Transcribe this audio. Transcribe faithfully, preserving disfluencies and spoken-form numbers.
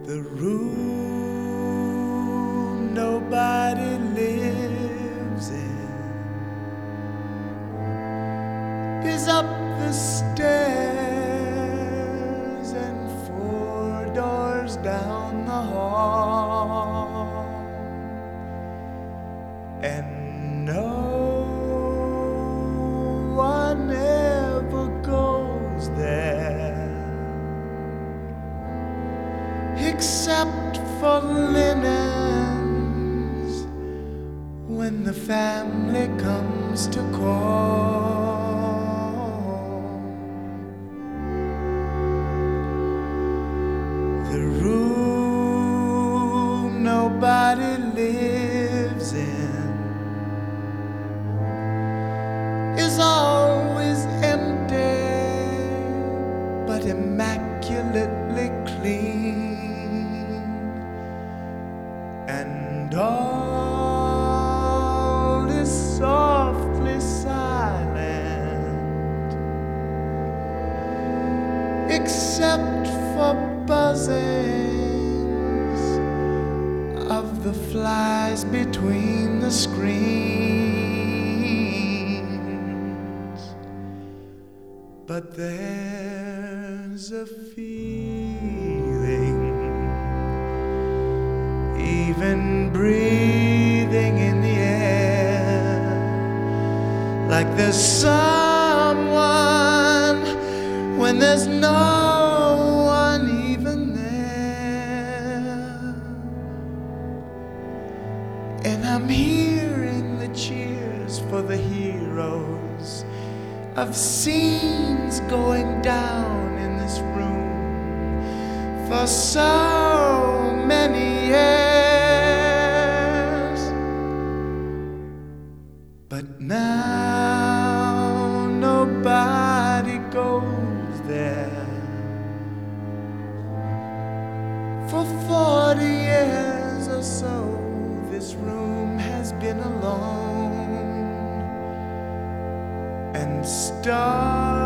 The room nobody lives in is up the stairs and four doors down the hall, and no one ever goes there except for linens when the family comes to call. The room nobody lives in is always empty but immaculately clean, and all is softly silent except for buzzings of the flies between the screens. But there's a feeling, even breathing in the air, like there's someone when there's no one even there. And I'm hearing the cheers for the heroes of scenes going down in this room for so many years. But now nobody goes there. For forty years or so this room has been alone, and stars